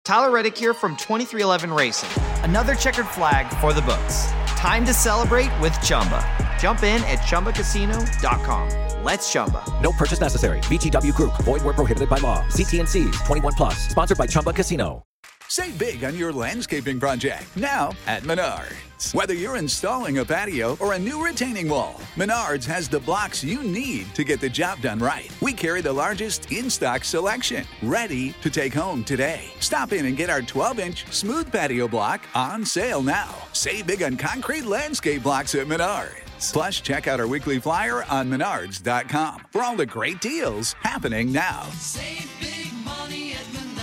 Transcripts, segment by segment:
Tyler Reddick here from 2311 Racing. Another checkered flag for the books. Time to celebrate with Chumba. Jump in at ChumbaCasino.com. Let's Chumba. No purchase necessary. VGW Group. Void where prohibited by law. See T&Cs. 21 plus. Sponsored by Chumba Casino. Save big on your landscaping project now at Menards. Whether you're installing a patio or a new retaining wall, Menards has the blocks you need to get the job done right. We carry the largest in-stock selection, ready to take home today. Stop in and get our 12-inch smooth patio block on sale now. Save big on concrete landscape blocks at Menards. Plus, check out our weekly flyer on Menards.com for all the great deals happening now. Save big money at Menards.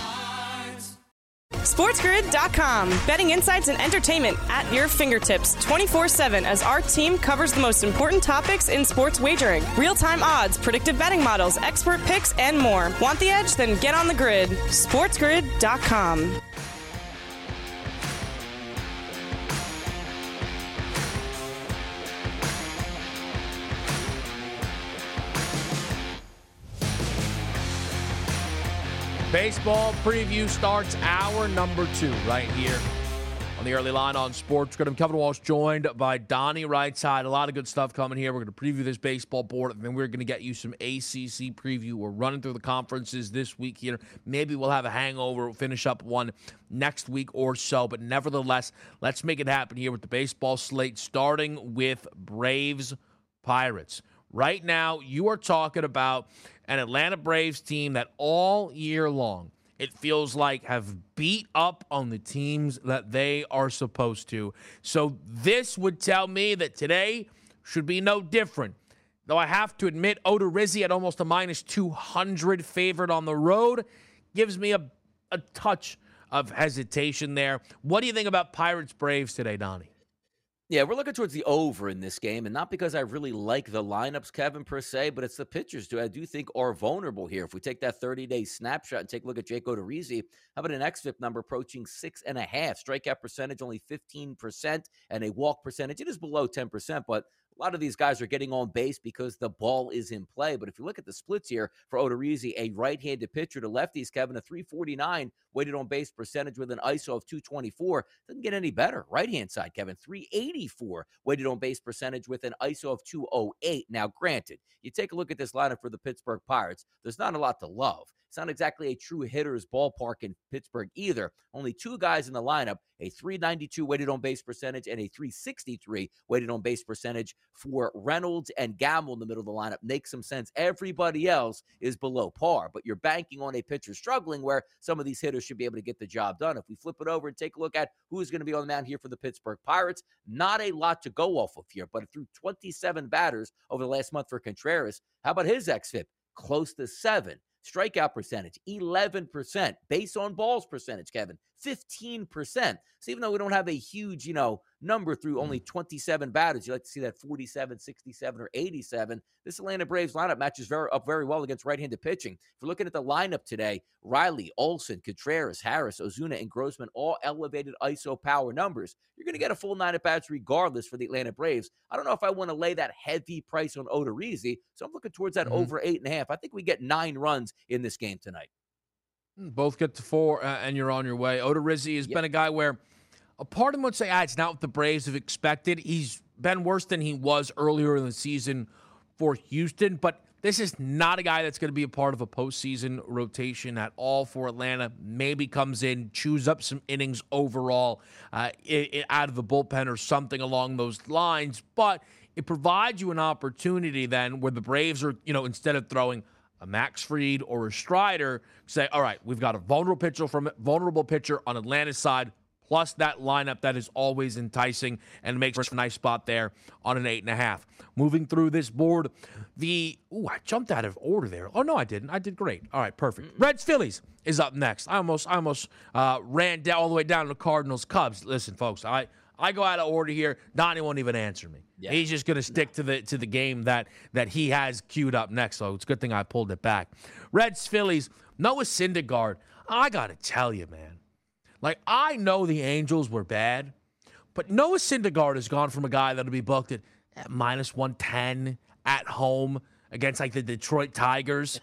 SportsGrid.com. Betting insights and entertainment at your fingertips 24/7 as our team covers the most important topics in sports wagering. Real-time odds, predictive betting models, expert picks, and more. Want the edge? Then get on the grid. SportsGrid.com. Baseball preview starts hour number 2 right here on the early line on Sports Grid. I'm Kevin Walsh, joined by Donnie Rightside. A lot of good stuff coming here. We're going to preview this baseball board, and then we're going to get you some ACC preview. We're running through the conferences this week here. Maybe we'll have a hangover. We'll finish up one next week or so. But nevertheless, let's make it happen here with the baseball slate, starting with Braves Pirates. Right now, you are talking about an Atlanta Braves team that all year long, it feels like, have beat up on the teams that they are supposed to. So this would tell me that today should be no different. Though I have to admit, Odorizzi at almost a minus 200 favorite on the road gives me a touch of hesitation there. What do you think about Pirates Braves today, Donnie? Yeah, we're looking towards the over in this game, and not because I really like the lineups, Kevin, per se, but it's the pitchers, too, I do think are vulnerable here. If we take that 30-day snapshot and take a look at Jake Odorizzi, how about an xFIP number approaching 6.5? Strikeout percentage only 15%, and a walk percentage, it is below 10%, but a lot of these guys are getting on base because the ball is in play. But if you look at the splits here for Odorizzi, a right-handed pitcher to lefties, Kevin, a 349 weighted on base percentage with an ISO of 224. Doesn't get any better. Right-hand side, Kevin, 384 weighted on base percentage with an ISO of 208. Now, granted, you take a look at this lineup for the Pittsburgh Pirates, there's not a lot to love. It's not exactly a true hitter's ballpark in Pittsburgh either. Only two guys in the lineup, a 392 weighted on base percentage and a 363 weighted on base percentage for Reynolds and Gamble in the middle of the lineup. Makes some sense. Everybody else is below par, but you're banking on a pitcher struggling where some of these hitters should be able to get the job done. If we flip it over and take a look at who's going to be on the mound here for the Pittsburgh Pirates, not a lot to go off of here, but through 27 batters over the last month for Contreras, how about his xFIP? Close to 7. Strikeout percentage, 11%. Base on balls percentage, Kevin, 15%. So even though we don't have a huge, number through only 27 batters, you like to see that 47, 67, or 87. This Atlanta Braves lineup matches very well against right-handed pitching. If we're looking at the lineup today, Riley, Olson, Contreras, Harris, Ozuna, and Grossman, all elevated ISO power numbers. You're going to get a full 9 at-bats regardless for the Atlanta Braves. I don't know if I want to lay that heavy price on Odorizzi, so I'm looking towards that over 8.5. I think we get 9 runs in this game tonight. Both get to 4, and you're on your way. Odorizzi has been a guy where a part of him would say, it's not what the Braves have expected. He's been worse than he was earlier in the season for Houston, but this is not a guy that's going to be a part of a postseason rotation at all for Atlanta. Maybe comes in, chews up some innings overall out of the bullpen or something along those lines, but it provides you an opportunity then where the Braves are, instead of throwing a Max Fried or a Strider, say, all right, we've got a vulnerable pitcher on Atlanta's side, plus that lineup that is always enticing and makes a nice spot there on an 8.5. Moving through this board, I jumped out of order there. Oh, no, I didn't. I did great. All right, perfect. Reds Phillies is up next. I almost ran down all the way down to Cardinals Cubs. Listen, folks, I go out of order here. Donnie won't even answer me. Yeah. He's just going to stick to the game that he has queued up next. So it's a good thing I pulled it back. Reds Phillies, Noah Syndergaard. I got to tell you, man. I know the Angels were bad, but Noah Syndergaard has gone from a guy that'll be booked at minus 110 at home against the Detroit Tigers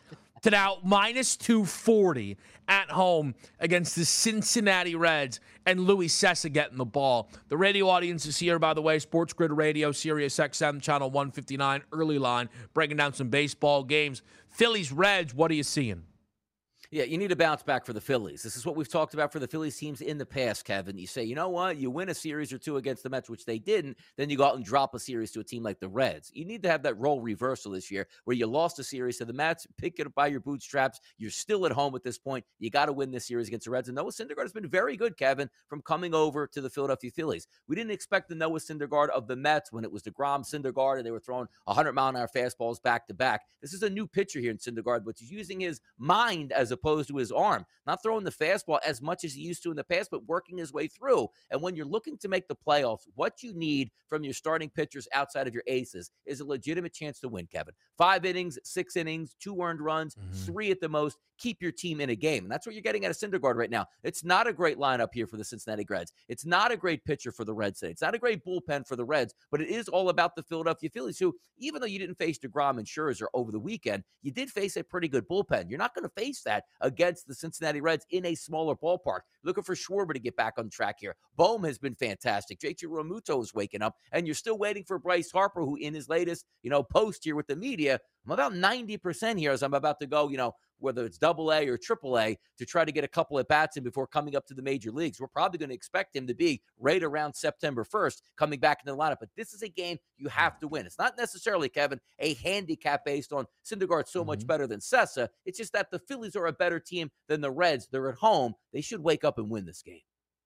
to now minus 240 at home against the Cincinnati Reds and Louis Cessa getting the ball. The radio audience is here, by the way. Sports Grid Radio, Sirius XM, channel 159, early line, breaking down some baseball games. Phillies, Reds, what are you seeing? Yeah, you need a bounce back for the Phillies. This is what we've talked about for the Phillies teams in the past, Kevin. You say, you know what? You win a series or two against the Mets, which they didn't, then you go out and drop a series to a team like the Reds. You need to have that role reversal this year where you lost a series to the Mets, pick it up by your bootstraps. You're still at home at this point. You got to win this series against the Reds. And Noah Syndergaard has been very good, Kevin, from coming over to the Philadelphia Phillies. We didn't expect the Noah Syndergaard of the Mets when it was DeGrom, Syndergaard, and they were throwing 100-mile-an-hour fastballs back-to-back. This is a new pitcher here in Syndergaard, but he's using his mind as opposed to his arm. Not throwing the fastball as much as he used to in the past, but working his way through. And when you're looking to make the playoffs, what you need from your starting pitchers outside of your aces is a legitimate chance to win, Kevin. 5 innings, 6 innings, 2 earned runs, 3 at the most. Keep your team in a game. And that's what you're getting out of Syndergaard right now. It's not a great lineup here for the Cincinnati Reds. It's not a great pitcher for the Reds today. It's not a great bullpen for the Reds, but it is all about the Philadelphia Phillies, who, even though you didn't face DeGrom and Scherzer over the weekend, you did face a pretty good bullpen. You're not going to face that against the Cincinnati Reds in a smaller ballpark. Looking for Schwarber to get back on track here. Bohm has been fantastic. JT Realmuto is waking up, and you're still waiting for Bryce Harper, who in his latest, post here with the media, I'm about 90% here as I'm about to go, whether it's AA or AAA, to try to get a couple at bats in before coming up to the major leagues. We're probably going to expect him to be right around September 1st coming back into the lineup. But this is a game you have to win. It's not necessarily, Kevin, a handicap based on Syndergaard so much better than Cessa. It's just that the Phillies are a better team than the Reds. They're at home. They should wake up and win this game.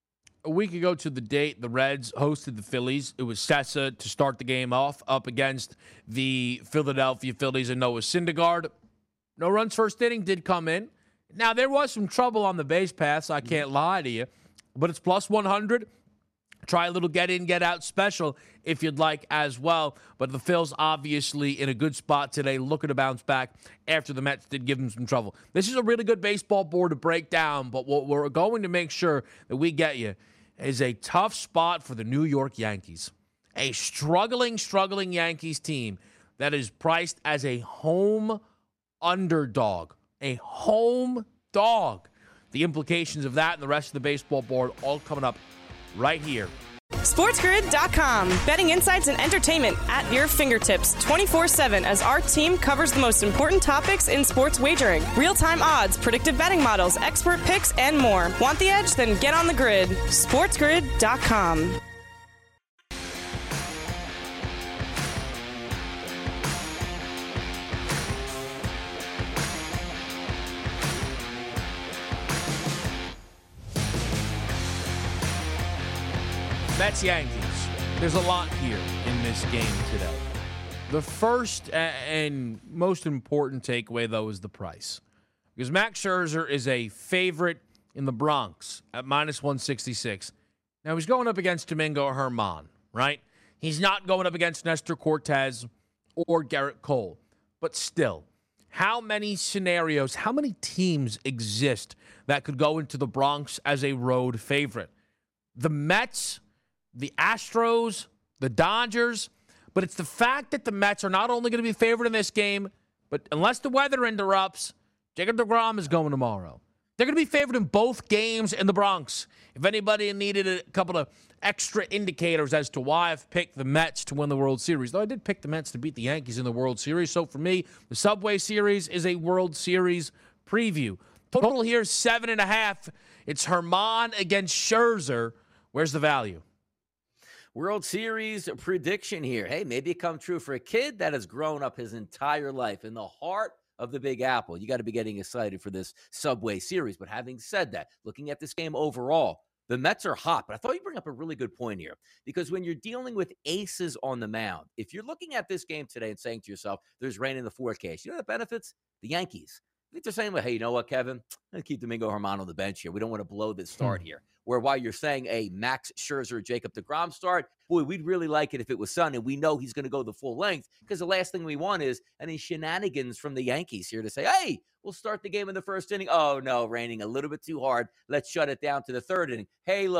A week ago to the date, the Reds hosted the Phillies. It was Cessa to start the game off up against the Philadelphia Phillies and Noah Syndergaard. No runs first inning did come in. Now, there was some trouble on the base paths, I can't lie to you, but it's plus 100. Try a little get-in, get-out special if you'd like as well. But the Phils obviously in a good spot today, looking to bounce back after the Mets did give them some trouble. This is a really good baseball board to break down, but what we're going to make sure that we get you is a tough spot for the New York Yankees. A struggling Yankees team that is priced as a home underdog. A home dog. The implications of that and the rest of the baseball board all coming up right here. SportsGrid.com. Betting insights and entertainment at your fingertips 24/7 as our team covers the most important topics in sports wagering. Real-time odds, predictive betting models, expert picks, and more. Want the edge? Then get on the grid. SportsGrid.com. Mets Yankees. There's a lot here in this game today. The first and most important takeaway, though, is the price. Because Max Scherzer is a favorite in the Bronx at minus 166. Now, he's going up against Domingo Germán, right? He's not going up against Nestor Cortez or Garrett Cole. But still, how many scenarios, how many teams exist that could go into the Bronx as a road favorite? The Mets, the Astros, the Dodgers, but it's the fact that the Mets are not only going to be favored in this game, but unless the weather interrupts, Jacob deGrom is going tomorrow. They're going to be favored in both games in the Bronx. If anybody needed a couple of extra indicators as to why I've picked the Mets to win the World Series, though I did pick the Mets to beat the Yankees in the World Series. So for me, the Subway Series is a World Series preview. Total here, 7.5. It's Germán against Scherzer. Where's the value? World Series prediction here. Hey, maybe it come true for a kid that has grown up his entire life in the heart of the Big Apple. You got to be getting excited for this Subway Series. But having said that, looking at this game overall, the Mets are hot. But I thought you bring up a really good point here, because when you're dealing with aces on the mound, if you're looking at this game today and saying to yourself, there's rain in the forecast, you know what benefits? The Yankees. I think they're saying, well, hey, you know what, Kevin? Let's keep Domingo Germán on the bench here. We don't want to blow this start here. Where while you're saying a Max Scherzer, Jacob deGrom start, boy, we'd really like it if it was sunny. We know he's going to go the full length, because the last thing we want is any shenanigans from the Yankees here to say, hey, we'll start the game in the first inning. Oh, no, raining a little bit too hard. Let's shut it down to the third inning. Hey, look,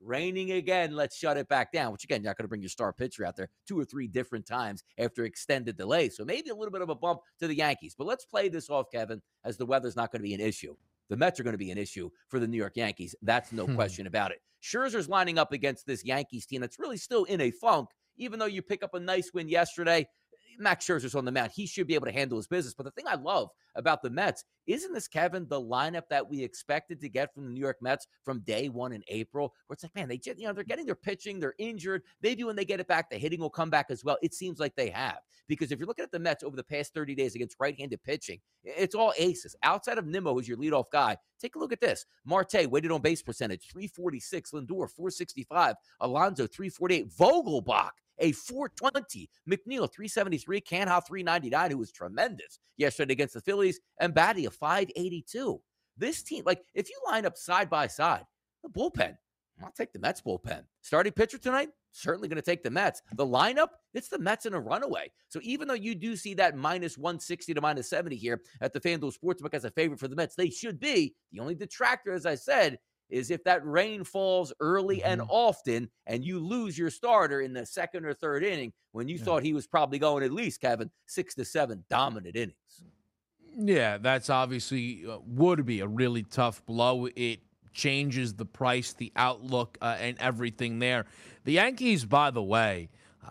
raining again. Let's shut it back down, which again, you're not going to bring your star pitcher out there 2 or 3 different times after extended delay. So maybe a little bit of a bump to the Yankees. But let's play this off, Kevin, as the weather's not going to be an issue. The Mets are going to be an issue for the New York Yankees. That's no question about it. Scherzer's lining up against this Yankees team that's really still in a funk, even though you pick up a nice win yesterday. Max Scherzer's on the mound. He should be able to handle his business. But the thing I love about the Mets, isn't this, Kevin, the lineup that we expected to get from the New York Mets from day one in April, where it's like, man, they're getting their pitching, they're injured. Maybe when they get it back, the hitting will come back as well. It seems like they have. Because if you're looking at the Mets over the past 30 days against right-handed pitching, it's all aces. Outside of Nimmo, who's your leadoff guy, take a look at this. Marte, weighted on base percentage, 346. Lindor, 465. Alonso, 348. Vogelbach, a 420. McNeil, 373. Canha, 399, who was tremendous yesterday against the Phillies. And Batty, a 582. This team, like, if you line up side by side, the bullpen, I'll take the Mets bullpen. Starting pitcher tonight, certainly going to take the Mets. The lineup, it's the Mets in a runaway. So even though you do see that minus 160 to minus 70 here at the FanDuel Sportsbook as a favorite for the Mets, they should be. The only detractor, as I said, is if that rain falls early and often and you lose your starter in the second or third inning when you thought he was probably going at least, Kevin, 6 to 7 dominant innings. Yeah, that's obviously would be a really tough blow. It changes the price, the outlook, and everything there. The Yankees, by the way,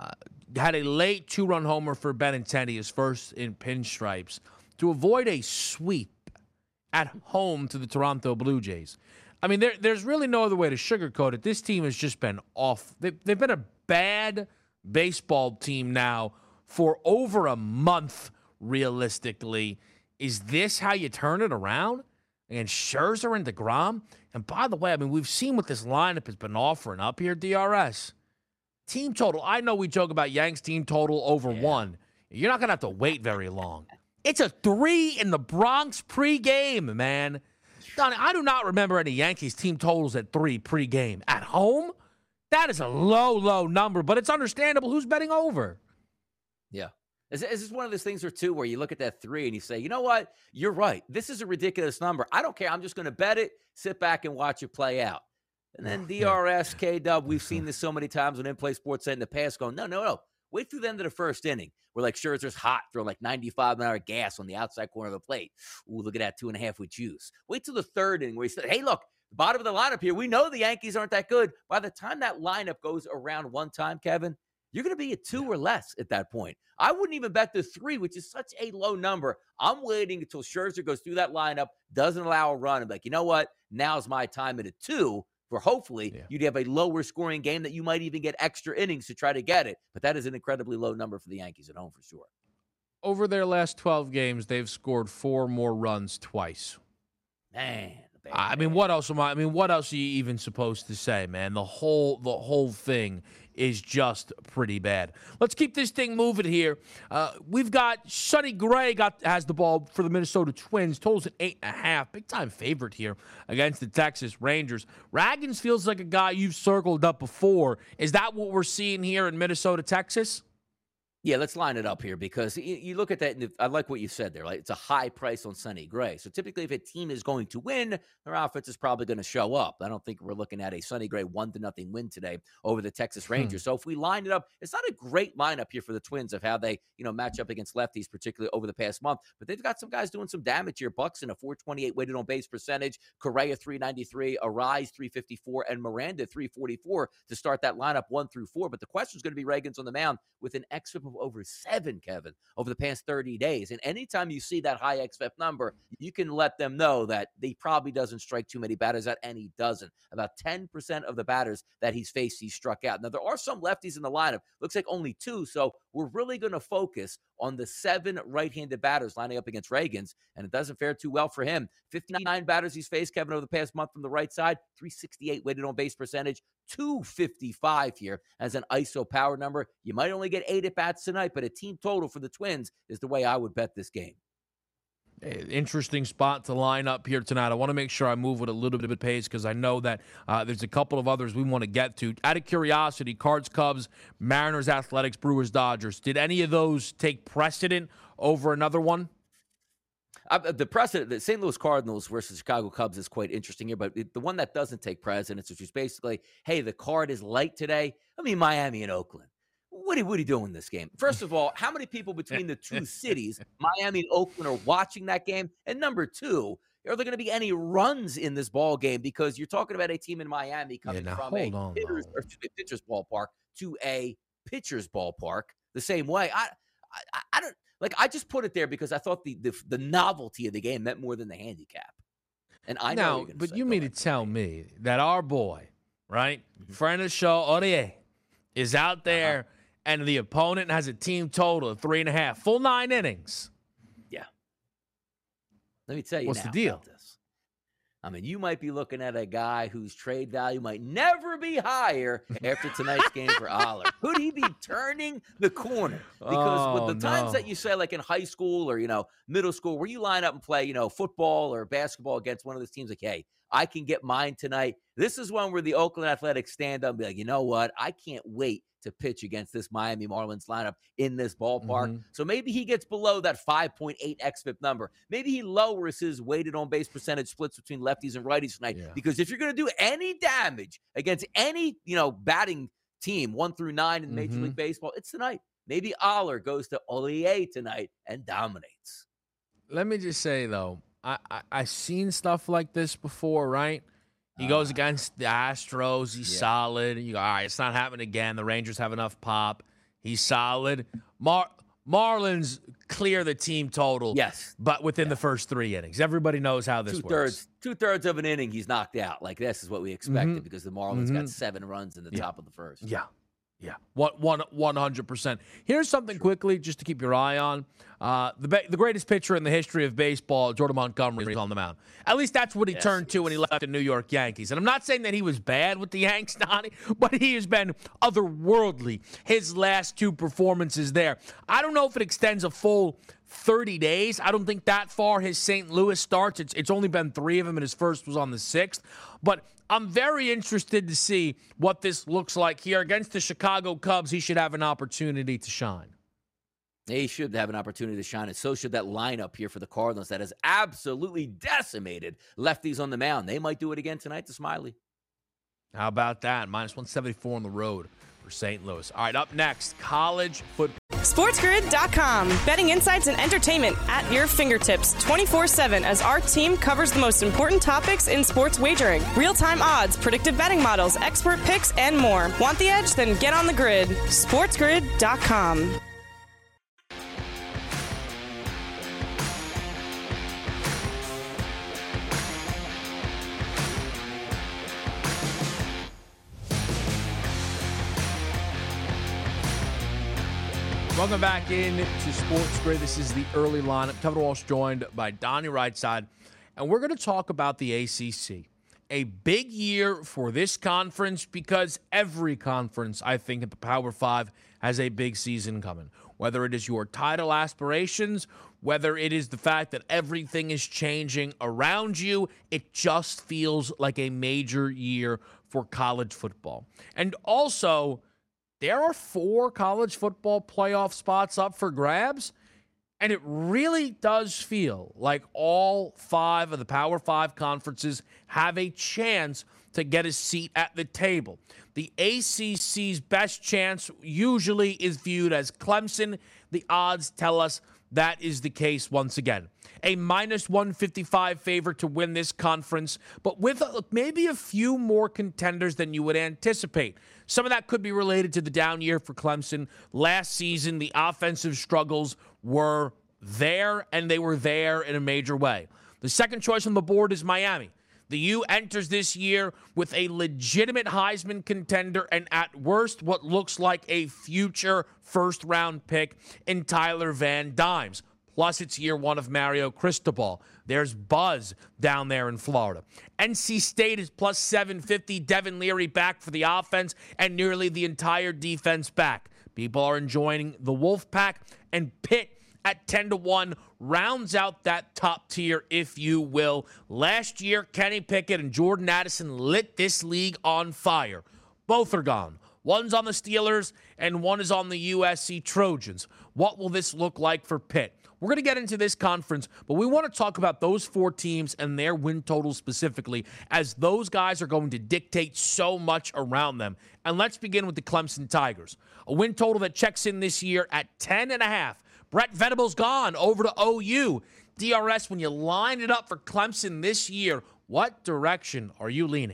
had a late 2-run homer for Benintendi, his first in pinstripes, to avoid a sweep at home to the Toronto Blue Jays. I mean, there's really no other way to sugarcoat it. This team has just been off. They've been a bad baseball team now for over a month, realistically. Is this how you turn it around? And Scherzer and DeGrom? And by the way, I mean, we've seen what this lineup has been offering up here, DRS. Team total. I know we joke about Yanks team total over 1. You're not going to have to wait very long. It's a 3 in the Bronx pregame, man. Donnie, I do not remember any Yankees team totals at 3 pregame. At home? That is a low, low number, but it's understandable. Who's betting over? Yeah. Is this one of those things or two where you look at that 3 and you say, you know what? You're right. This is a ridiculous number. I don't care. I'm just going to bet it, sit back and watch it play out. And then DRS, K-Dub, we've seen this so many times on In-Play Sports in the past going, no. Wait through the end of the first inning. We're like, Scherzer's hot, throwing like 95-mile gas on the outside corner of the plate. Ooh, look at that 2.5 with juice. Wait till the third inning where he said, hey, look, the bottom of the lineup here, we know the Yankees aren't that good. By the time that lineup goes around one time, Kevin, you're going to be at 2 or less at that point. I wouldn't even bet the 3, which is such a low number. I'm waiting until Scherzer goes through that lineup, doesn't allow a run. I'm like, you know what? Now's my time at a 2. For hopefully you'd have a lower scoring game that you might even get extra innings to try to get it. But that is an incredibly low number for the Yankees at home for sure. Over their last 12 games, they've scored 4 more runs twice. Man. I mean, what else are you even supposed to say, man? The whole thing is just pretty bad. Let's keep this thing moving here. We've got Sonny Gray has the ball for the Minnesota Twins. Totals at 8.5. Big time favorite here against the Texas Rangers. Raggins feels like a guy you've circled up before. Is that what we're seeing here in Minnesota, Texas? Yeah, let's line it up here because you look at that, and I like what you said there. Like, it's a high price on Sonny Gray. So typically, if a team is going to win, their offense is probably going to show up. I don't think we're looking at a Sonny Gray 1-0 win today over the Texas Rangers. So if we line it up, it's not a great lineup here for the Twins of how they match up against lefties, particularly over the past month. But they've got some guys doing some damage here. Buxton, a 428 weighted on base percentage. Correa, 393. Arise, 354. And Miranda, 344 to start that lineup 1 through 4. But the question is going to be Raggins on the mound with an xFIP of over 7, Kevin, over the past 30 days. And anytime you see that high xFIP number, you can let them know that he probably doesn't strike too many batters out, and he doesn't. About 10% of the batters that he's faced, he's struck out. Now, there are some lefties in the lineup. Looks like only 2, so we're really going to focus on the 7 right-handed batters lining up against Raggins, and it doesn't fare too well for him. 59 batters he's faced, Kevin, over the past month from the right side, 368 weighted on base percentage, 255 here as an ISO power number. You might only get 8 at-bats tonight, but a team total for the Twins is the way I would bet this game. Interesting spot to line up here tonight. I want to make sure I move with a little bit of pace because I know that there's a couple of others we want to get to. Out of curiosity, Cards, Cubs, Mariners, Athletics, Brewers, Dodgers. Did any of those take precedent over another one? The precedent, the St. Louis Cardinals versus Chicago Cubs is quite interesting here, but the one that doesn't take precedence, which is basically, hey, the card is light today. I mean, Miami and Oakland. What are you doing in this game? First of all, how many people between the two cities, Miami and Oakland, are watching that game? And number two, are there going to be any runs in this ball game? Because you're talking about a team in Miami coming from a pitcher's ballpark to a pitcher's ballpark the same way. I don't like. I just put it there because I thought the novelty of the game meant more than the handicap. And I know, but you mean to tell me that our boy, right, friend of the show, Aurier, is out there and the opponent has a team total of 3.5, full 9 innings? Yeah. Let me tell you what's now the deal? About this. I mean, you might be looking at a guy whose trade value might never be higher after tonight's game for Aller. Could he be turning the corner? Because with the times that you say, like in high school or, middle school, where you line up and play, football or basketball against one of those teams, like, hey, I can get mine tonight. This is one where the Oakland Athletics stand up and be like, you know what? I can't wait to pitch against this Miami Marlins lineup in this ballpark. So maybe he gets below that 5.8 xFIP number. Maybe he lowers his weighted on base percentage splits between lefties and righties tonight. Yeah. Because if you're going to do any damage against any, batting team 1 through 9 in Major League Baseball, it's tonight. Maybe Aller goes to Aurier tonight and dominates. Let me just say, though, I've seen stuff like this before, right? He goes against the Astros. He's solid. You go, all right, it's not happening again. The Rangers have enough pop. He's solid. Marlins clear the team total. Yes. But within the first 3 innings. Everybody knows how this works. Two-thirds of an inning, he's knocked out. Like, this is what we expected because the Marlins got 7 runs in the top of the first. Yeah. 100%. Here's something quickly just to keep your eye on. The greatest pitcher in the history of baseball, Jordan Montgomery, is on the mound. At least that's what he turned to when he left the New York Yankees. And I'm not saying that he was bad with the Yanks, Donnie, but he has been otherworldly his last 2 performances there. I don't know if it extends a full 30 days. I don't think that far his St. Louis starts. It's only been 3 of them, and his first was on the 6th. But I'm very interested to see what this looks like here. Against the Chicago Cubs, he should have an opportunity to shine. He should have an opportunity to shine, and so should that lineup here for the Cardinals that has absolutely decimated lefties on the mound. They might do it again tonight to Smiley. How about that? -174 on the road for St. Louis. All right, up next, college football. SportsGrid.com. Betting insights and entertainment at your fingertips 24/7 as our team covers the most important topics in sports wagering. Real-time odds, predictive betting models, expert picks, and more. Want the edge? Then get on the grid. SportsGrid.com. Welcome back into Sports Grid. This is the early lineup. Kevin Walsh joined by Donnie Rightside. And we're going to talk about the ACC. A big year for this conference because every conference, I think, at the Power 5 has a big season coming. Whether it is your title aspirations, whether it is the fact that everything is changing around you, it just feels like a major year for college football. And also, there are 4 college football playoff spots up for grabs, and it really does feel like all 5 of the Power 5 conferences have a chance to get a seat at the table. The ACC's best chance usually is viewed as Clemson. The odds tell us that is the case once again. A -155 favorite to win this conference, but with maybe a few more contenders than you would anticipate. Some of that could be related to the down year for Clemson. Last season, the offensive struggles were there, and they were there in a major way. The second choice on the board is Miami. The U enters this year with a legitimate Heisman contender and at worst what looks like a future first-round pick in Tyler Van Dimes. Plus, it's year 1 of Mario Cristobal. There's buzz down there in Florida. NC State is plus 750. Devin Leary back for the offense and nearly the entire defense back. People are enjoying the Wolfpack, and Pitt at 10-1 rounds out that top tier, if you will. Last year, Kenny Pickett and Jordan Addison lit this league on fire. Both are gone. One's on the Steelers, and one is on the USC Trojans. What will this look like for Pitt? We're going to get into this conference, but we want to talk about those 4 teams and their win totals specifically, as those guys are going to dictate so much around them. And let's begin with the Clemson Tigers. A win total that checks in this year at 10.5. Brett Venables gone over to OU. DRS, when you line it up for Clemson this year, what direction are you leaning?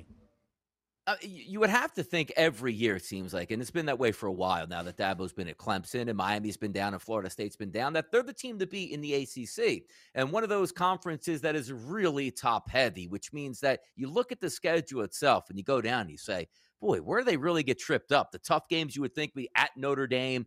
You would have to think every year, it seems like, and it's been that way for a while now that Dabo's been at Clemson and Miami's been down and Florida State's been down, that they're the team to beat in the ACC. And one of those conferences that is really top heavy, which means that you look at the schedule itself and you go down and you say, boy, where do they really get tripped up? The tough games you would think be at Notre Dame,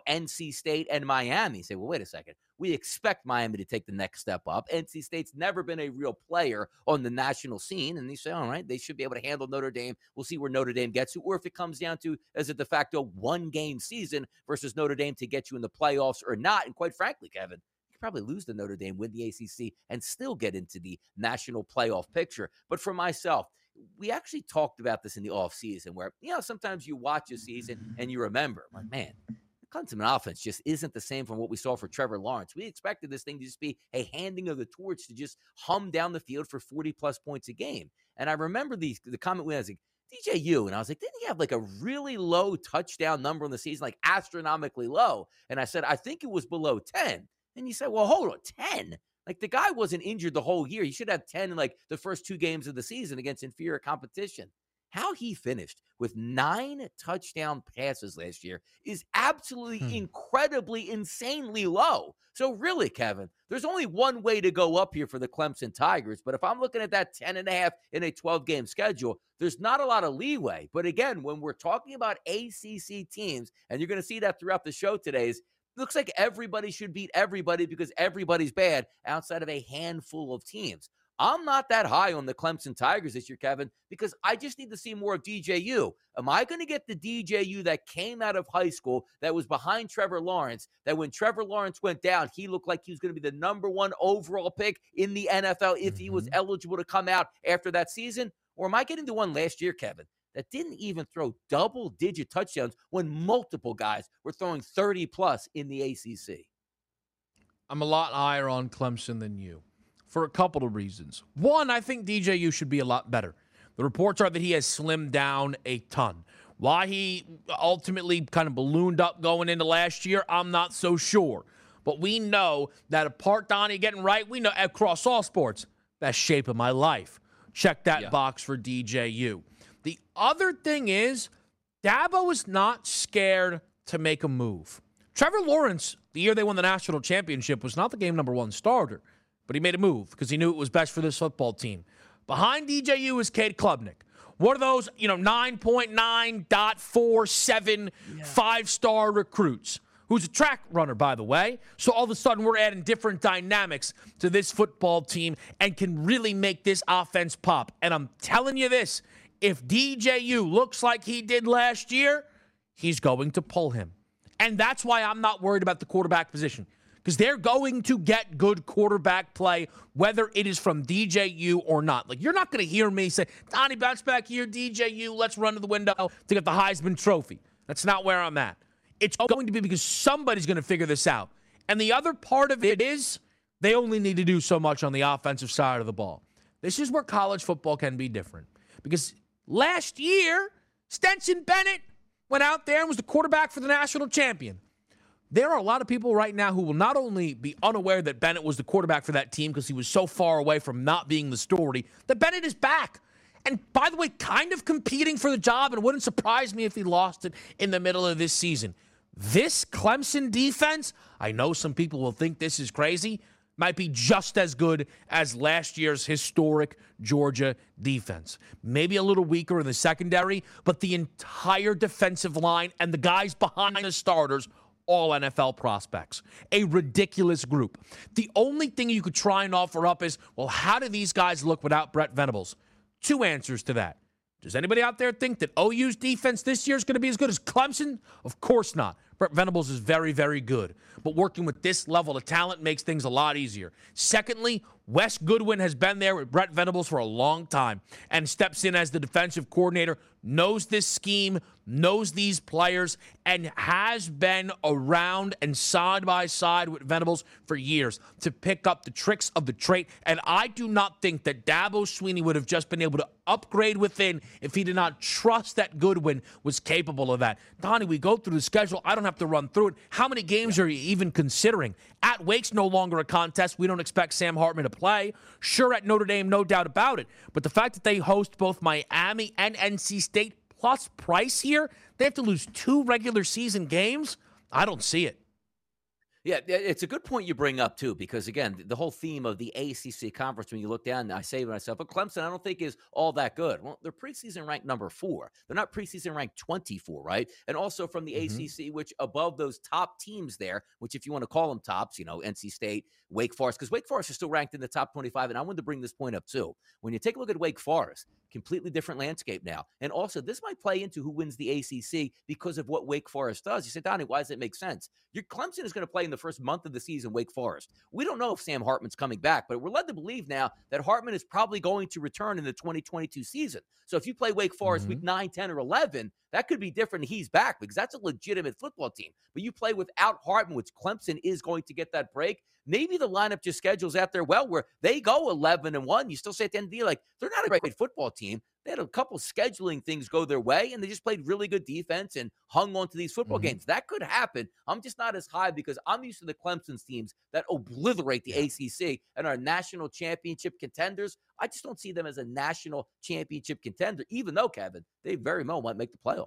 NC State and Miami. You say, well, wait a second. We expect Miami to take the next step up. NC State's never been a real player on the national scene. And you say, all right, they should be able to handle Notre Dame. We'll see where Notre Dame gets to, or if it comes down to as a de facto 1-game season versus Notre Dame to get you in the playoffs or not. And quite frankly, Kevin, you could probably lose to Notre Dame, win the ACC, and still get into the national playoff picture. But for myself, we actually talked about this in the offseason where, sometimes you watch a season and you remember, like, man, the Clemson offense just isn't the same from what we saw for Trevor Lawrence. We expected this thing to just be a handing of the torch to just hum down the field for 40-plus points a game. And I remember the comment when I was like, DJU, and I was like, didn't he have like a really low touchdown number in the season, like astronomically low? And I said, I think it was below 10. And you said, well, hold on, 10? Like, the guy wasn't injured the whole year. He should have 10 in like the first 2 games of the season against inferior competition. How he finished with 9 touchdown passes last year is absolutely incredibly, insanely low. So really, Kevin, there's only one way to go up here for the Clemson Tigers. But if I'm looking at that 10.5 in a 12-game schedule, there's not a lot of leeway. But again, when we're talking about ACC teams, and you're going to see that throughout the show today, looks like everybody should beat everybody because everybody's bad outside of a handful of teams. I'm not that high on the Clemson Tigers this year, Kevin, because I just need to see more of DJU. Am I going to get the DJU that came out of high school that was behind Trevor Lawrence, that when Trevor Lawrence went down, he looked like he was going to be the number 1 overall pick in the NFL if he was eligible to come out after that season? Or am I getting the one last year, Kevin, that didn't even throw double-digit touchdowns when multiple guys were throwing 30-plus in the ACC? I'm a lot higher on Clemson than you for a couple of reasons. One, I think DJU should be a lot better. The reports are that he has slimmed down a ton. Why he ultimately kind of ballooned up going into last year, I'm not so sure. But we know that apart Donnie getting right, we know across all sports, best shape of my life. Check that box for DJU. The other thing is, Dabo is not scared to make a move. Trevor Lawrence, the year they won the national championship, was not the game number 1 starter, but he made a move because he knew it was best for this football team. Behind DJU is Cade Klubnik. One of those, 9.9.47 5-star recruits, who's a track runner, by the way. So all of a sudden, we're adding different dynamics to this football team and can really make this offense pop. And I'm telling you this, if DJU looks like he did last year, he's going to pull him. And that's why I'm not worried about the quarterback position, because they're going to get good quarterback play, whether it is from DJU or not. Like, you're not going to hear me say, Donnie, bounce back here, DJU, let's run to the window to get the Heisman Trophy. That's not where I'm at. It's going to be because somebody's going to figure this out. And the other part of it is they only need to do so much on the offensive side of the ball. This is where college football can be different. Because last year, Stetson Bennett went out there and was the quarterback for the national champion. There are a lot of people right now who will not only be unaware that Bennett was the quarterback for that team because he was so far away from not being the story, that Bennett is back. And by the way, kind of competing for the job, and it wouldn't surprise me if he lost it in the middle of this season. This Clemson defense, I know some people will think this is crazy, might be just as good as last year's historic Georgia defense. Maybe a little weaker in the secondary, but the entire defensive line and the guys behind the starters, all NFL prospects. A ridiculous group. The only thing you could try and offer up is, well, how do these guys look without Brett Venables? 2 answers to that. Does anybody out there think that OU's defense this year is going to be as good as Clemson? Of course not. Brett Venables is very, very good. But working with this level of talent makes things a lot easier. Secondly, Wes Goodwin has been there with Brett Venables for a long time and steps in as the defensive coordinator, knows this scheme, knows these players, and has been around and side by side with Venables for years to pick up the tricks of the trade. And I do not think that Dabo Swinney would have just been able to upgrade within if he did not trust that Goodwin was capable of that. Donnie, we go through the schedule. I don't have to run through it. How many games are you even considering? At Wake's no longer a contest. We don't expect Sam Hartman to play. Sure, at Notre Dame, no doubt about it. But the fact that they host both Miami and NC State plus Price here, they have to lose 2 regular season games? I don't see it. Yeah, it's a good point you bring up, too, because, again, the whole theme of the ACC conference, when you look down, I say to myself, but Clemson, I don't think is all that good. Well, they're preseason ranked number 4. They're not preseason ranked 24, right? And also from the ACC, which above those top teams there, which if you want to call them tops, NC State, Wake Forest, because Wake Forest is still ranked in the top 25, and I wanted to bring this point up, too. When you take a look at Wake Forest, completely different landscape now. And also, this might play into who wins the ACC because of what Wake Forest does. You say, Donnie, why does it make sense? Your Clemson is going to play in the first month of the season, Wake Forest. We don't know if Sam Hartman's coming back, but we're led to believe now that Hartman is probably going to return in the 2022 season. So if you play Wake Forest week 9, 10, or 11, that could be different. He's back because that's a legitimate football team. But you play without Hartman, which Clemson is going to get that break. Maybe the lineup just schedules out there well where they go 11-1. You still say at the end of the year, like, they're not a great football team. They had a couple scheduling things go their way, and they just played really good defense and hung on to these football games. That could happen. I'm just not as high because I'm used to the Clemson's teams that obliterate the ACC and are national championship contenders. I just don't see them as a national championship contender, even though, Kevin, they very well might make the playoff.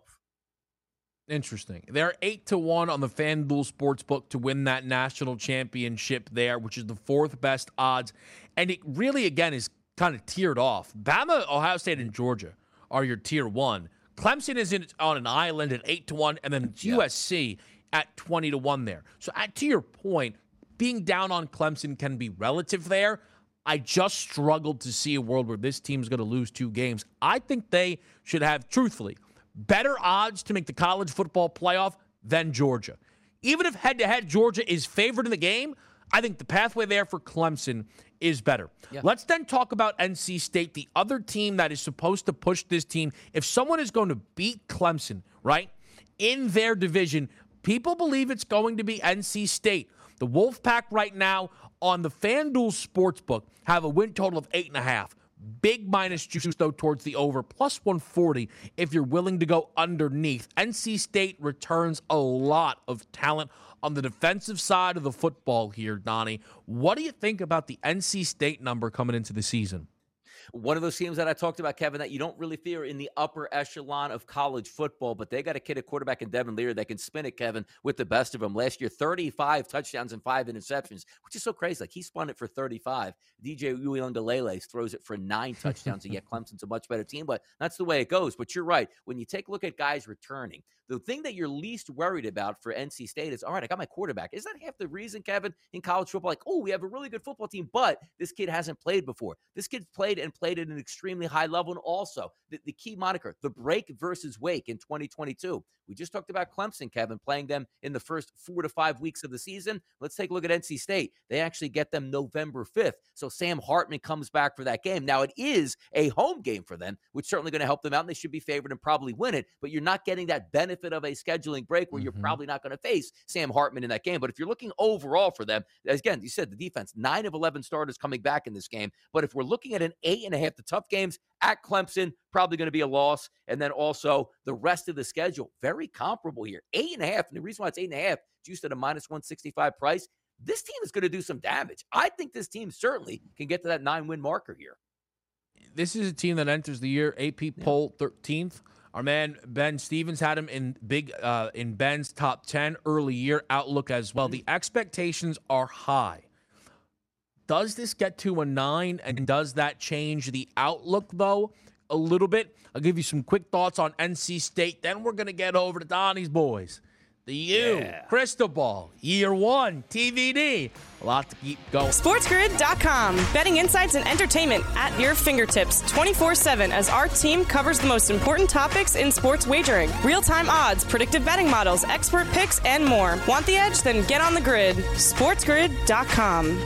Interesting. They're 8-1 on the FanDuel Sportsbook to win that national championship there, which is the 4th best odds. And it really, again, is kind of tiered off. Bama, Ohio State, and Georgia are your tier 1. Clemson is on an island at 8-1, and then USC at 20-1 there. So to your point, being down on Clemson can be relative there. I just struggled to see a world where this team's going to lose 2 games. I think they should have, truthfully, better odds to make the college football playoff than Georgia. Even if head-to-head Georgia is favored in the game, I think the pathway there for Clemson is better. Let's then talk about NC State, the other team that is supposed to push this team. If someone is going to beat Clemson, right, in their division, people believe it's going to be NC State. The Wolfpack right now on the FanDuel Sportsbook have a win total of 8.5. Big minus juice, though, towards the over, plus 140 if you're willing to go underneath. NC State returns a lot of talent on the defensive side of the football here, Donnie. What do you think about the NC State number coming into the season? One of those teams that I talked about, Kevin, that you don't really fear in the upper echelon of college football, but they got a kid at quarterback in Devin Leary that can spin it, Kevin, with the best of them. Last year, 35 touchdowns and 5 interceptions, which is so crazy. Like, he spun it for 35. DJ Uiagalelei throws it for 9 touchdowns, and yet Clemson's a much better team, but that's the way it goes. But you're right. When you take a look at guys returning, the thing that you're least worried about for NC State is, all right, I got my quarterback. Is that half the reason, Kevin, in college football? Like, oh, we have a really good football team, but this kid hasn't played before. This kid played at an extremely high level. And also, the key moniker, the break versus Wake in 2022. We just talked about Clemson, Kevin, playing them in the first 4 to 5 weeks of the season. Let's take a look at NC State. They actually get them November 5th. So Sam Hartman comes back for that game. Now, it is a home game for them, which is certainly going to help them out, and they should be favored and probably win it. But you're not getting that benefit of a scheduling break where you're probably not going to face Sam Hartman in that game. But if you're looking overall for them, again, you said the defense, 9 of 11 starters coming back in this game. But if we're looking at an 8.5, the tough games at Clemson, probably going to be a loss. And then also the rest of the schedule, very comparable here. 8.5. And the reason why it's 8.5, juiced at a minus 165 price, this team is going to do some damage. I think this team certainly can get to that 9-win marker here. This is a team that enters the year AP poll 13th. Our man Ben Stevens had him in Ben's top 10 early year outlook as well. The expectations are high. Does this get to a 9, and does that change the outlook, though, a little bit? I'll give you some quick thoughts on NC State. Then we're going to get over to Donnie's boys, The U, Crystal Ball, Year 1, TVD. A lot to keep going. SportsGrid.com. Betting insights and entertainment at your fingertips 24/7 as our team covers the most important topics in sports wagering. Real-time odds, predictive betting models, expert picks, and more. Want the edge? Then get on the grid. SportsGrid.com.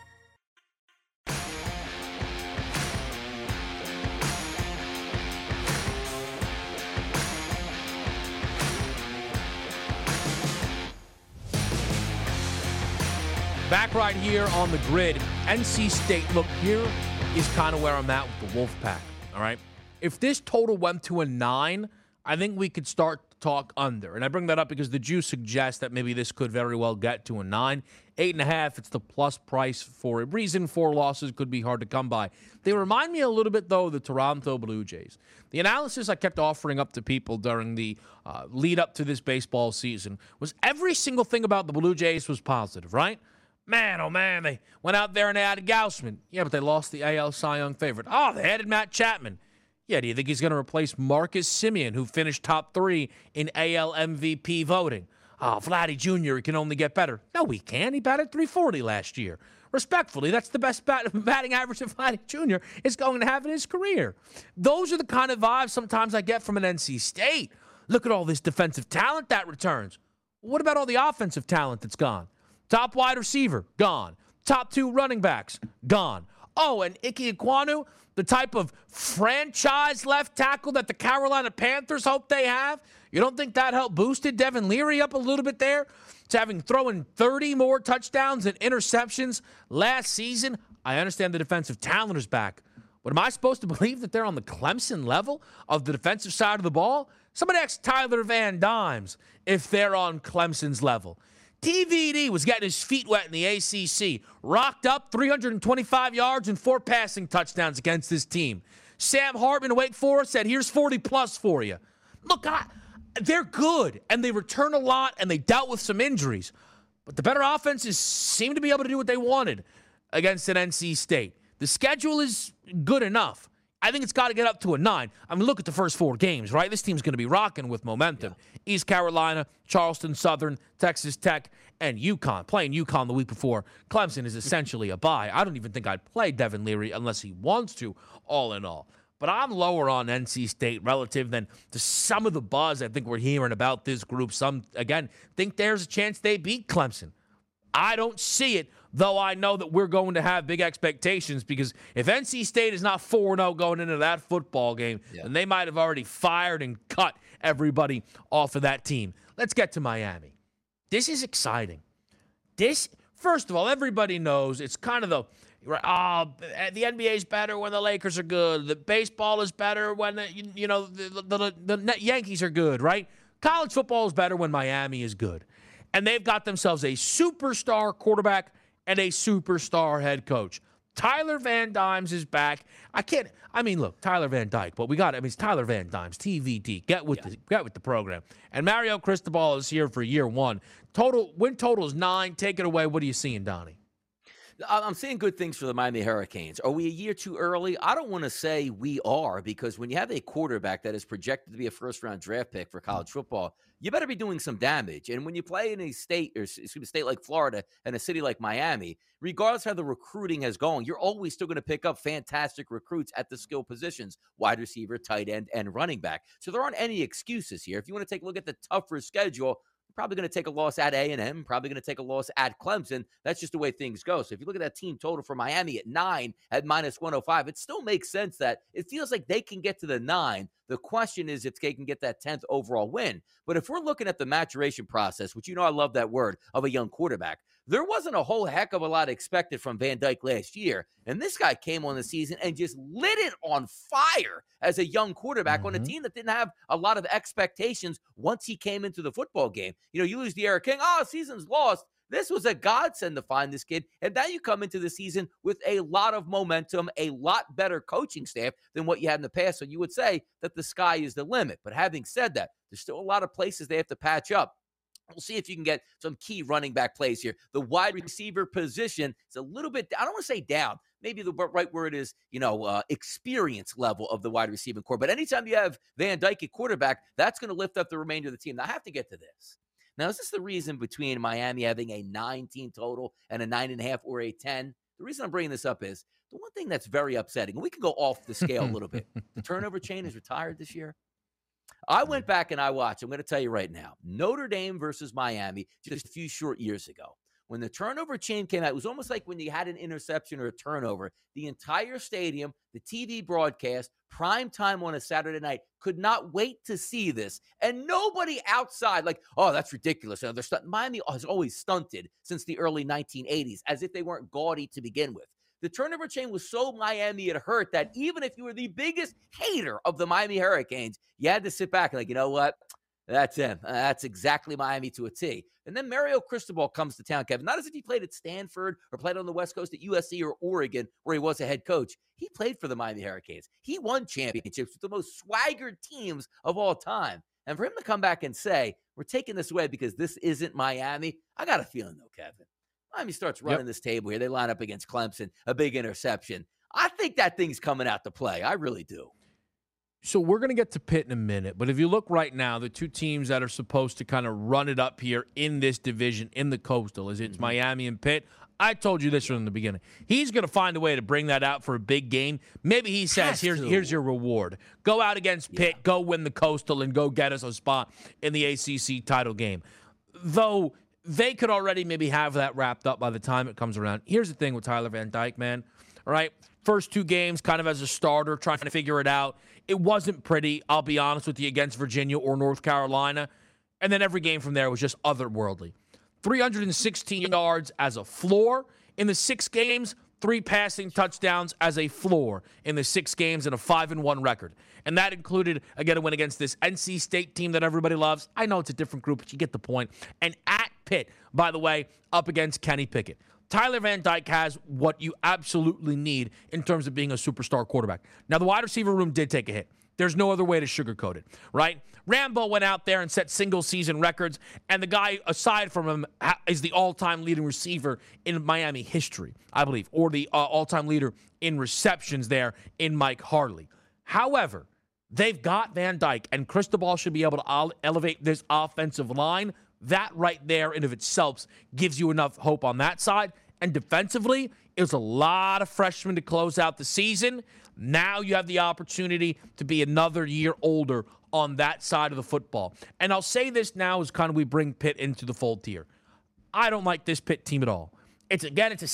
Back right here on the grid, NC State. Look, here is kind of where I'm at with the Wolfpack, all right? If this total went to a 9, I think we could start to talk under. And I bring that up because the juice suggests that maybe this could very well get to a 9. 8.5, it's the plus price for a reason. 4 losses could be hard to come by. They remind me a little bit, though, of the Toronto Blue Jays. The analysis I kept offering up to people during the lead up to this baseball season was every single thing about the Blue Jays was positive, right? Man, oh man, they went out there and they added Gausman. Yeah, but they lost the AL Cy Young favorite. Oh, they added Matt Chapman. Yeah, do you think he's going to replace Marcus Semien, who finished top 3 in AL MVP voting? Oh, Vladdy Jr., he can only get better. No, he can. He batted .340 last year. Respectfully, that's the best batting average that Vladdy Jr. is going to have in his career. Those are the kind of vibes sometimes I get from an NC State. Look at all this defensive talent that returns. What about all the offensive talent that's gone? Top wide receiver, gone. Top 2 running backs, gone. Oh, and Ike Ekwonu, the type of franchise left tackle that the Carolina Panthers hope they have. You don't think that helped boosted Devin Leary up a little bit there? To having thrown 30 more touchdowns and interceptions last season? I understand the defensive talent is back. But am I supposed to believe that they're on the Clemson level of the defensive side of the ball? Somebody ask Tyler Van Dimes if they're on Clemson's level. TVD was getting his feet wet in the ACC. Rocked up 325 yards and 4 passing touchdowns against this team. Sam Hartman of Wake Forest said, here's 40-plus for you. Look, they're good, and they return a lot, and they dealt with some injuries. But the better offenses seem to be able to do what they wanted against an NC State. The schedule is good enough. I think it's got to get up to a 9. I mean, look at the first 4 games, right? This team's going to be rocking with momentum. Yeah. East Carolina, Charleston Southern, Texas Tech, and UConn. Playing UConn the week before Clemson is essentially a bye. I don't even think I'd play Devin Leary unless he wants to, all in all. But I'm lower on NC State relative than to some of the buzz I think we're hearing about this group. Some, again, think there's a chance they beat Clemson. I don't see it, though I know that we're going to have big expectations because if NC State is not 4-0 going into that football game, then they might have already fired and cut everybody off of that team. Let's get to Miami. This is exciting. First of all, everybody knows it's kind of the NBA is better when the Lakers are good. The baseball is better when the Yankees are good, right? College football is better when Miami is good. And they've got themselves a superstar quarterback and a superstar head coach. Tyler Van Dimes is back. Look, Tyler Van Dyke, but it's Tyler Van Dimes, TVD. Get with the program. And Mario Cristobal is here for year 1. Win total is 9. Take it away. What are you seeing, Donnie? I'm seeing good things for the Miami Hurricanes. Are we a year too early? I don't want to say we are, because when you have a quarterback that is projected to be a first-round draft pick for college football, you better be doing some damage. And when you play in a state like Florida and a city like Miami, regardless of how the recruiting has gone, you're always still going to pick up fantastic recruits at the skill positions, wide receiver, tight end, and running back. So there aren't any excuses here. If you want to take a look at the tougher schedule, probably going to take a loss at A&M, probably going to take a loss at Clemson. That's just the way things go. So if you look at that team total for Miami at 9 at -105, it still makes sense that it feels like they can get to the 9. The question is if they can get that 10th overall win. But if we're looking at the maturation process, which I love that word, of a young quarterback, there wasn't a whole heck of a lot expected from Van Dyke last year. And this guy came on the season and just lit it on fire as a young quarterback on a team that didn't have a lot of expectations once he came into the football game. You lose D'Eriq King. Season's lost. This was a godsend to find this kid. And now you come into the season with a lot of momentum, a lot better coaching staff than what you had in the past. So you would say that the sky is the limit. But having said that, there's still a lot of places they have to patch up. We'll see if you can get some key running back plays here. The wide receiver position is a little bit, I don't want to say down, maybe the right word is, experience level of the wide receiving core. But anytime you have Van Dyke at quarterback, that's going to lift up the remainder of the team. Now, I have to get to this. Now, is this the reason between Miami having a 9-team total and a 9.5 or a 10? The reason I'm bringing this up is the one thing that's very upsetting, and we can go off the scale a little bit. The turnover chain is retired this year. I went back and I watched. I'm going to tell you right now, Notre Dame versus Miami just a few short years ago. When the turnover chain came out, it was almost like when you had an interception or a turnover. The entire stadium, the TV broadcast, prime time on a Saturday night, could not wait to see this. And nobody outside, like, oh, that's ridiculous. Miami has always stunted since the early 1980s, as if they weren't gaudy to begin with. The turnover chain was so Miami it hurt that even if you were the biggest hater of the Miami Hurricanes, you had to sit back and like, you know what? That's him. That's exactly Miami to a T. And then Mario Cristobal comes to town, Kevin. Not as if he played at Stanford or played on the West Coast at USC or Oregon, where he was a head coach. He played for the Miami Hurricanes. He won championships with the most swaggered teams of all time. And for him to come back and say, we're taking this away because this isn't Miami, I got a feeling, though, Kevin. Miami starts running this table here. They line up against Clemson, a big interception. I think that thing's coming out to play. I really do. So we're going to get to Pitt in a minute, but if you look right now, the two teams that are supposed to kind of run it up here in this division, in the Coastal, it's Miami and Pitt. I told you this from the beginning. He's going to find a way to bring that out for a big game. Maybe he says, here's your reward. Go out against Pitt, go win the Coastal, and go get us a spot in the ACC title game. Though they could already maybe have that wrapped up by the time it comes around. Here's the thing with Tyler Van Dyke, man. All right, first two games kind of as a starter, trying to figure it out. It wasn't pretty, I'll be honest with you, against Virginia or North Carolina. And then every game from there was just otherworldly. 316 yards as a floor in the 6 games, 3 passing touchdowns as a floor in the 6 games, and a 5-1 record. And that included, again, a win against this NC State team that everybody loves. I know it's a different group, but you get the point. And at Pitt, by the way, up against Kenny Pickett. Tyler Van Dyke has what you absolutely need in terms of being a superstar quarterback. Now, the wide receiver room did take a hit. There's no other way to sugarcoat it, right? Rambo went out there and set single-season records, and the guy, aside from him, is the all-time leading receiver in Miami history, I believe, or the all-time leader in receptions there in Mike Harley. However, they've got Van Dyke, and Cristobal should be able to elevate this offensive line. That right there in of itself gives you enough hope on that side. And defensively, it was a lot of freshmen to close out the season. Now you have the opportunity to be another year older on that side of the football. And I'll say this now as kind of we bring Pitt into the fold here. I don't like this Pitt team at all. It's a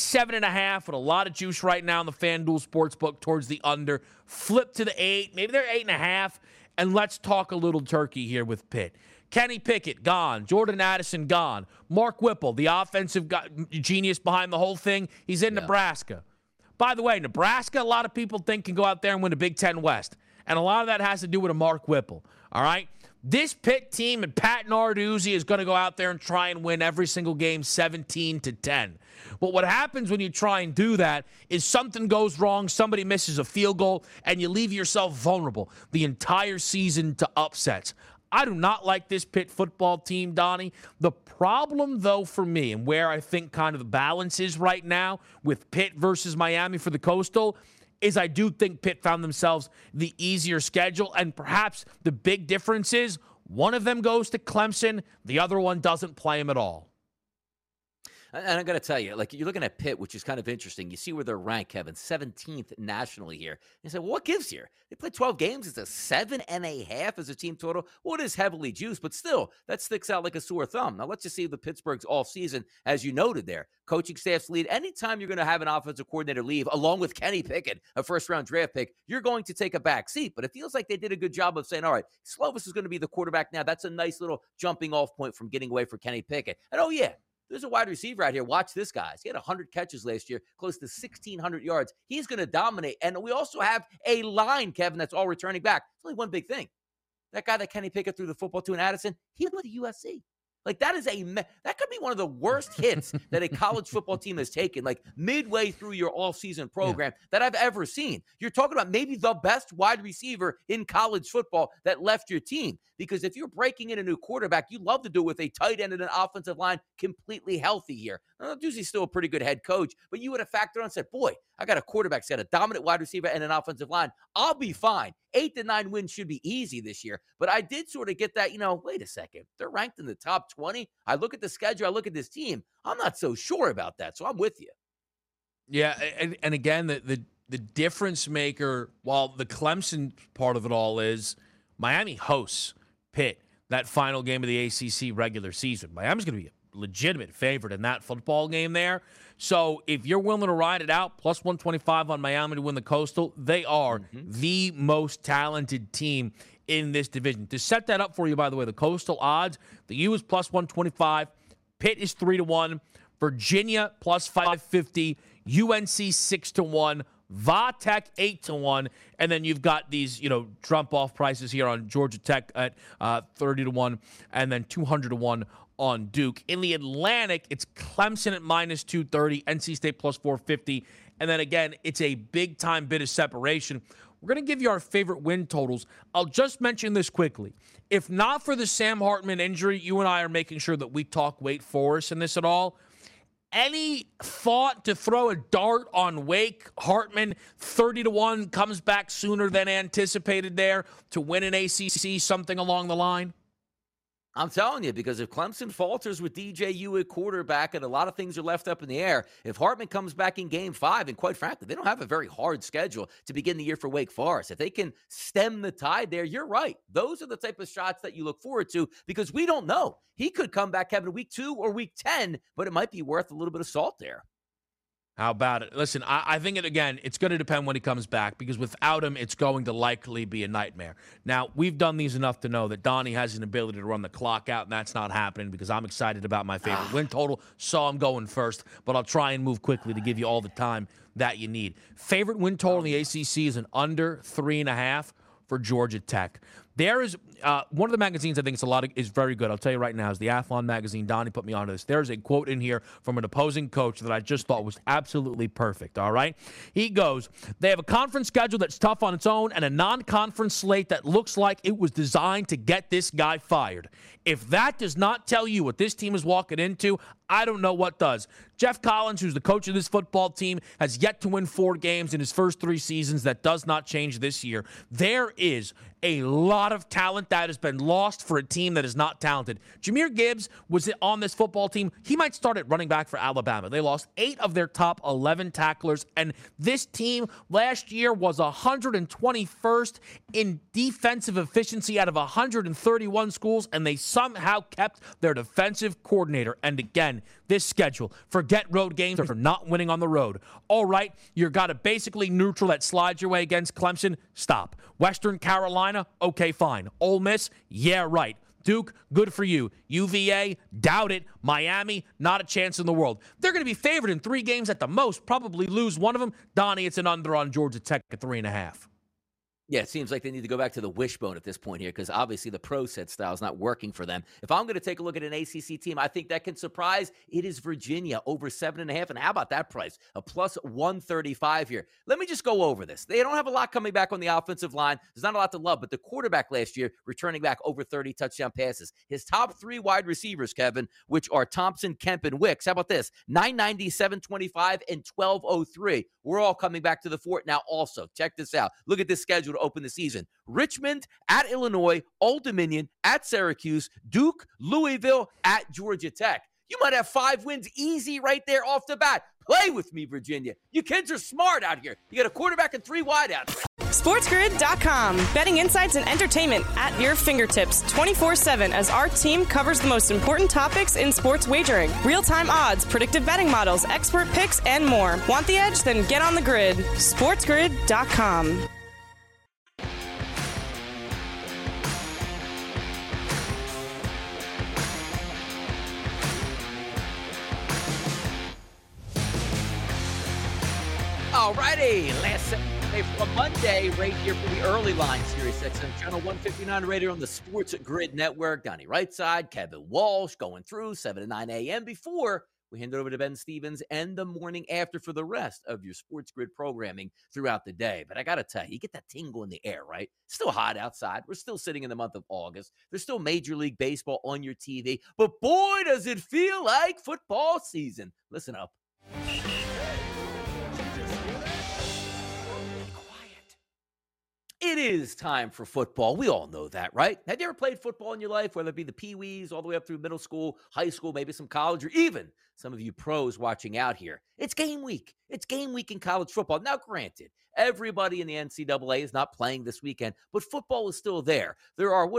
7.5 with a lot of juice right now in the FanDuel Sportsbook towards the under. Flip to the 8. Maybe they're 8.5. And let's talk a little turkey here with Pitt. Kenny Pickett, gone. Jordan Addison, gone. Mark Whipple, the offensive genius behind the whole thing, he's in Nebraska. By the way, Nebraska, a lot of people think can go out there and win the Big Ten West. And a lot of that has to do with a Mark Whipple, all right? This Pitt team and Pat Narduzzi is going to go out there and try and win every single game 17-10. But what happens when you try and do that is something goes wrong, somebody misses a field goal, and you leave yourself vulnerable the entire season to upsets. I do not like this Pitt football team, Donnie. The problem, though, for me, and where I think kind of the balance is right now with Pitt versus Miami for the Coastal, is I do think Pitt found themselves the easier schedule, and perhaps the big difference is one of them goes to Clemson, the other one doesn't play them at all. And I'm going to tell you, like, you're looking at Pitt, which is kind of interesting. You see where they're ranked, Kevin, 17th nationally here. And you say, well, what gives here? They played 12 games. It's a 7.5 as a team total. Well, it is heavily juiced, but still, that sticks out like a sore thumb. Now, let's just see the Pittsburgh's offseason, as you noted there. Coaching staff's lead. Anytime you're going to have an offensive coordinator leave, along with Kenny Pickett, a first-round draft pick, you're going to take a back seat. But it feels like they did a good job of saying, all right, Slovis is going to be the quarterback now. That's a nice little jumping-off point from getting away for Kenny Pickett. And, oh, yeah, there's a wide receiver out here. Watch this, guys. He had 100 catches last year, close to 1,600 yards. He's going to dominate. And we also have a line, Kevin, that's all returning back. It's only one big thing. That guy that Kenny Pickett threw the football to in Addison, he went to USC. Like, that could be one of the worst hits that a college football team has taken, like midway through your all-season program that I've ever seen. You're talking about maybe the best wide receiver in college football that left your team. Because if you're breaking in a new quarterback, you love to do it with a tight end and an offensive line completely healthy here. Duzzi's still a pretty good head coach, but you would have factored on and said, boy, I got a quarterback that's got a dominant wide receiver and an offensive line. I'll be fine. 8 to 9 wins should be easy this year. But I did sort of get that, wait a second. They're ranked in the top 20. I look at the schedule. I look at this team. I'm not so sure about that. So I'm with you. Yeah, and again, the difference maker, while the Clemson part of it all is Miami hosts Pitt, that final game of the ACC regular season. Miami's going to be a legitimate favorite in that football game there. So if you're willing to ride it out, plus 125 on Miami to win the Coastal, they are the most talented team in this division. To set that up for you, by the way, the Coastal odds, the U is plus 125, Pitt is 3-1, Virginia plus 550, UNC 6-1, Va-Tech 8-1, and then you've got these, drop-off prices here on Georgia Tech at 30-1, and then 200-1 on Duke. In the Atlantic, it's Clemson at minus 230, NC State plus 450, and then again, it's a big-time bit of separation. We're going to give you our favorite win totals. I'll just mention this quickly. If not for the Sam Hartman injury, you and I are making sure that we talk Wake Forest in this at all. Any thought to throw a dart on Wake? Hartman, 30-1, comes back sooner than anticipated there to win an ACC, something along the line? I'm telling you, because if Clemson falters with DJU at quarterback and a lot of things are left up in the air, if Hartman comes back in Game 5, and quite frankly, they don't have a very hard schedule to begin the year for Wake Forest. If they can stem the tide there, you're right. Those are the type of shots that you look forward to because we don't know. He could come back, Kevin, week 2 or week 10, but it might be worth a little bit of salt there. How about it? Listen, I think, it's going to depend when he comes back because without him, it's going to likely be a nightmare. Now, we've done these enough to know that Donnie has an ability to run the clock out, and that's not happening because I'm excited about my favorite win total, so I'm going first, but I'll try and move quickly to give you all the time that you need. Favorite win total in the ACC is an under 3.5 for Georgia Tech. There is one of the magazines I think is very good. I'll tell you right now, is the Athlon magazine. Donnie put me onto this. There's a quote in here from an opposing coach that I just thought was absolutely perfect, all right? He goes, they have a conference schedule that's tough on its own and a non-conference slate that looks like it was designed to get this guy fired. If that does not tell you what this team is walking into, I don't know what does. Jeff Collins, who's the coach of this football team, has yet to win 4 games in his first 3 seasons. That does not change this year. There is a lot of talent that has been lost for a team that is not talented. Jahmyr Gibbs was on this football team. He might start at running back for Alabama. They lost 8 of their top 11 tacklers, and this team last year was 121st in defensive efficiency out of 131 schools, and they somehow kept their defensive coordinator. And again, this schedule, forget road games for not winning on the road. All right, you've got a basically neutral that slides your way against Clemson. Stop. Western Carolina, okay, fine. Ole Miss, yeah, right. Duke, good for you. UVA, doubt it. Miami, not a chance in the world. They're going to be favored in 3 games at the most, probably lose one of them. Donnie, it's an under on Georgia Tech at 3.5. Yeah, it seems like they need to go back to the wishbone at this point here because obviously the pro set style is not working for them. If I'm going to take a look at an ACC team, I think that can surprise. It is Virginia over 7.5. And how about that price? A plus 135 here. Let me just go over this. They don't have a lot coming back on the offensive line. There's not a lot to love, but the quarterback last year returning back over 30 touchdown passes. His top 3 wide receivers, Kevin, which are Thompson, Kemp, and Wicks. How about this? 990, 725, and 1203. We're all coming back to the fort now also. Check this out. Look at this schedule to open the season. Richmond at Illinois, Old Dominion at Syracuse, Duke, Louisville at Georgia Tech. You might have 5 wins easy right there off the bat. Play with me, Virginia. You kids are smart out here. You got a quarterback and 3 wideouts. SportsGrid.com. Betting insights and entertainment at your fingertips 24/7 as our team covers the most important topics in sports wagering. Real-time odds, predictive betting models, expert picks, and more. Want the edge? Then get on the grid. SportsGrid.com. Alrighty, last Saturday for Monday, right here for the early line, Sirius XM Channel 159 radio on the Sports Grid Network. Donnie Rightside, Kevin Walsh going through 7 to 9 a.m. before we hand it over to Ben Stevens and the morning after for the rest of your Sports Grid programming throughout the day. But I got to tell you, you get that tingle in the air, right? It's still hot outside. We're still sitting in the month of August. There's still Major League Baseball on your TV. But boy, does it feel like football season. Listen up. It is time for football. We all know that, right? Have you ever played football in your life, whether it be the Pee-wees all the way up through middle school, high school, maybe some college, or even some of you pros watching out here? It's game week. It's game week in college football. Now, granted, everybody in the NCAA is not playing this weekend, but football is still there. There are,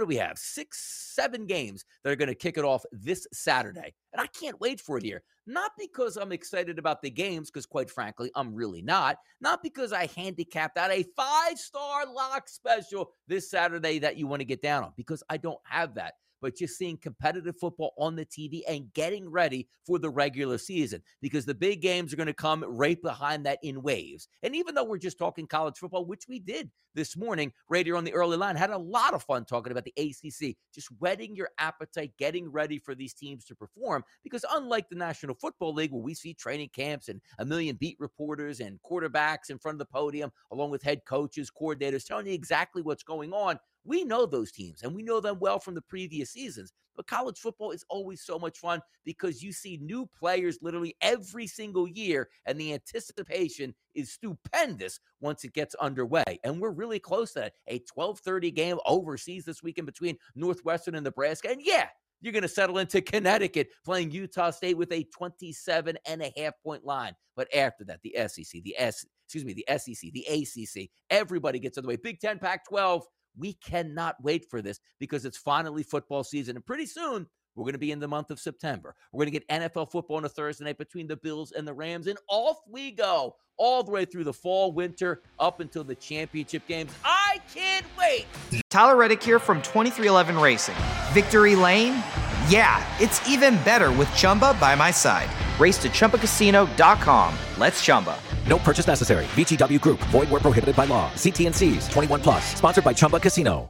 6-7 games that are going to kick it off this Saturday. And I can't wait for it here. Not because I'm excited about the games, because quite frankly, I'm really not. Not because I handicapped out a 5-star lock special this Saturday that you want to get down on, because I don't have that. But just seeing competitive football on the TV and getting ready for the regular season, because the big games are going to come right behind that in waves. And even though we're just talking college football, which we did this morning right here on the early line, had a lot of fun talking about the ACC, just whetting your appetite, getting ready for these teams to perform, because unlike the National Football League, where we see training camps and a million beat reporters and quarterbacks in front of the podium, along with head coaches, coordinators, telling you exactly what's going on, we know those teams, and we know them well from the previous seasons. But college football is always so much fun because you see new players literally every single year, and the anticipation is stupendous once it gets underway. And we're really close to that. A 12:30 game overseas this weekend between Northwestern and Nebraska. And yeah, you're going to settle into Connecticut playing Utah State with a 27.5-point line. But after that, the SEC, the SEC, the ACC, everybody gets on the way. Big Ten, Pac-12. We cannot wait for this because it's finally football season. And pretty soon, we're going to be in the month of September. We're going to get NFL football on a Thursday night between the Bills and the Rams. And off we go all the way through the fall, winter, up until the championship games. I can't wait. Tyler Reddick here from 2311 Racing. Victory Lane? Yeah, it's even better with Chumba by my side. Race to ChumbaCasino.com. Let's Chumba. No purchase necessary. VGW Group. Void where prohibited by law. See T&Cs. 21+. Sponsored by Chumba Casino.